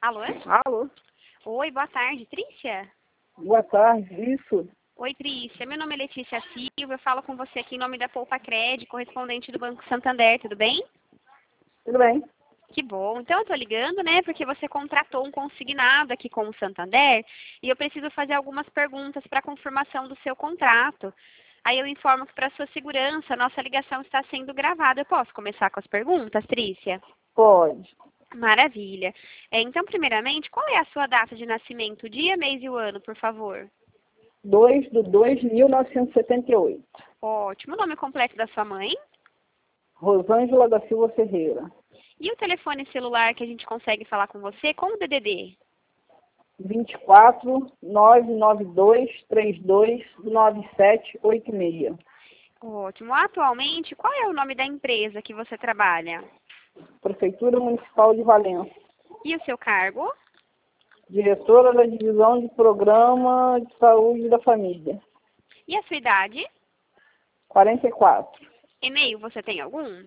Alô? Alô? Oi, boa tarde, Trícia? Boa tarde, isso? Oi, Trícia. Meu nome é Letícia Silva, eu falo com você aqui em nome da Poupa Cred, correspondente do Banco Santander, tudo bem? Tudo bem? Que bom. Então, eu tô ligando, né, porque você contratou um consignado aqui com o Santander e eu preciso fazer algumas perguntas para confirmação do seu contrato. Aí eu informo que para sua segurança, a nossa ligação está sendo gravada. Eu posso começar com as perguntas, Trícia? Pode. Maravilha. Então, primeiramente, qual é a sua data de nascimento, dia, mês e o ano, por favor? 2/2/1978. Ótimo. O nome completo da sua mãe? Rosângela da Silva Ferreira. E o telefone celular que a gente consegue falar com você com o DDD? 24/992/32/9786. Ótimo. Atualmente, qual é o nome da empresa que você trabalha? Prefeitura Municipal de Valença. E o seu cargo? Diretora da Divisão de Programa de Saúde da Família. E a sua idade? 44. E-mail, você tem algum?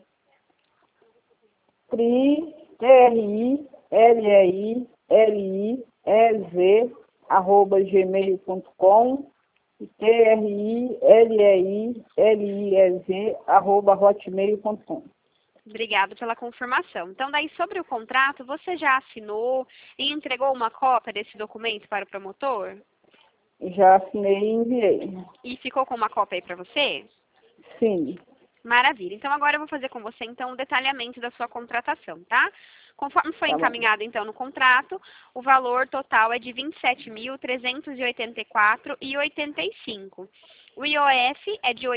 TRILLILIZ@gmail.com e TRILLILIZ@hotmail.com. Obrigada pela confirmação. Então, daí, sobre o contrato, você já assinou e entregou uma cópia desse documento para o promotor? Já assinei e enviei. E ficou com uma cópia aí para você? Sim. Maravilha. Então, agora eu vou fazer com você, então, um detalhamento da sua contratação, tá? Conforme foi Tá bom. encaminhado, então, no contrato, o valor total é de R$ 27.384,85. O IOF é de R$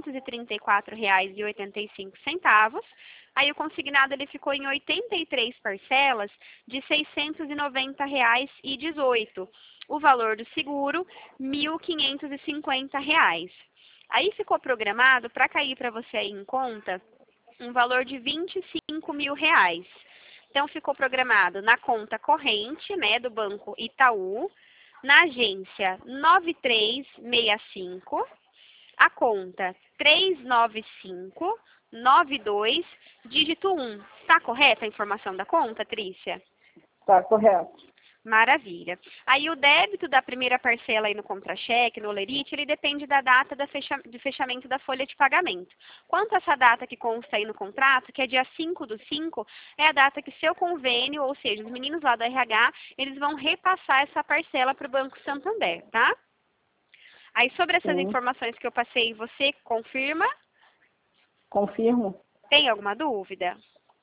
834,85. Aí o consignado ele ficou em 83 parcelas de R$ 690,18. O valor do seguro, R$ 1.550. Aí ficou programado para cair para você aí em conta um valor de R$ 25.000. Então, ficou programado na conta corrente, né, do Banco Itaú, na agência 9365, a conta 39592, dígito 1. Está correta a informação da conta, Trícia? Tá correto. Maravilha. Aí o débito da primeira parcela aí no contra-cheque, no Olerite, ele depende da data de fechamento da folha de pagamento. Quanto a essa data que consta aí no contrato, que é dia 5/5, é a data que seu convênio, ou seja, os meninos lá do RH, eles vão repassar essa parcela para o Banco Santander, tá? Aí sobre essas Sim. informações que eu passei, você confirma? Confirmo? Tem alguma dúvida?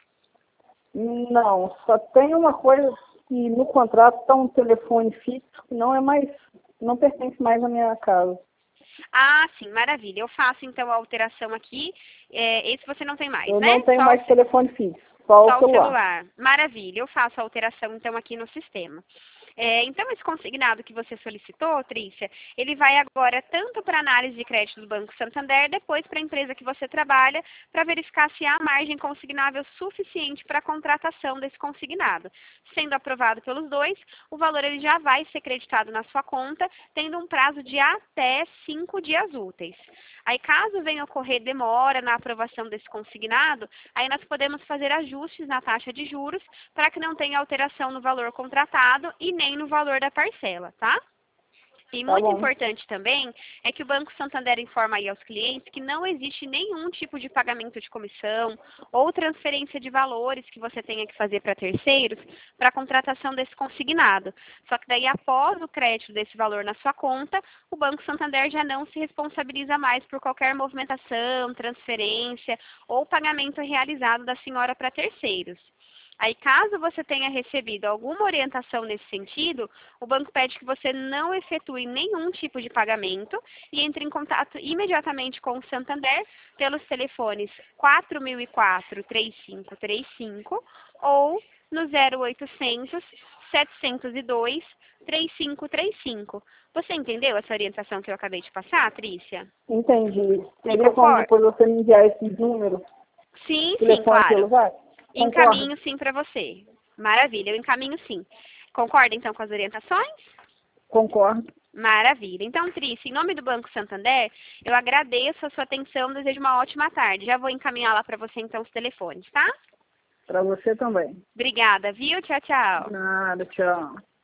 Não, só tem uma coisa que no contrato está um telefone fixo que não pertence mais à minha casa. Ah, sim, maravilha. Eu faço então a alteração aqui. Esse você não tem mais, Eu né? não tenho Só mais telefone fixo, só o Só o celular. celular. Maravilha, eu faço a alteração então aqui no sistema. Então, esse consignado que você solicitou, Trícia, ele vai agora tanto para a análise de crédito do Banco Santander, depois para a empresa que você trabalha, para verificar se há margem consignável suficiente para a contratação desse consignado. Sendo aprovado pelos dois, o valor ele já vai ser creditado na sua conta, tendo um prazo de até 5 dias úteis. Aí, caso venha ocorrer demora na aprovação desse consignado, aí nós podemos fazer ajustes na taxa de juros para que não tenha alteração no valor contratado e nem no valor da parcela, tá? E Tá muito bom. importante também é que o Banco Santander informa aí aos clientes que não existe nenhum tipo de pagamento de comissão ou transferência de valores que você tenha que fazer para terceiros para a contratação desse consignado. Só que daí, após o crédito desse valor na sua conta, o Banco Santander já não se responsabiliza mais por qualquer movimentação, transferência ou pagamento realizado da senhora para terceiros. Aí, caso você tenha recebido alguma orientação nesse sentido, o banco pede que você não efetue nenhum tipo de pagamento e entre em contato imediatamente com o Santander pelos telefones 4004-3535 ou no 0800 702 3535. Você entendeu essa orientação que eu acabei de passar, Trícia? Entendi. E Teria como concorda? depois você me enviar esses números? Sim, Telefone, claro. celular? Concordo. Encaminho sim para você. Maravilha, eu encaminho sim. Concorda então com as orientações? Concordo. Maravilha. Então, Trícia, em nome do Banco Santander, eu agradeço a sua atenção, desejo uma ótima tarde. Já vou encaminhar lá para você então os telefones, tá? Para você também. Obrigada, viu? Tchau, tchau. Nada, tchau.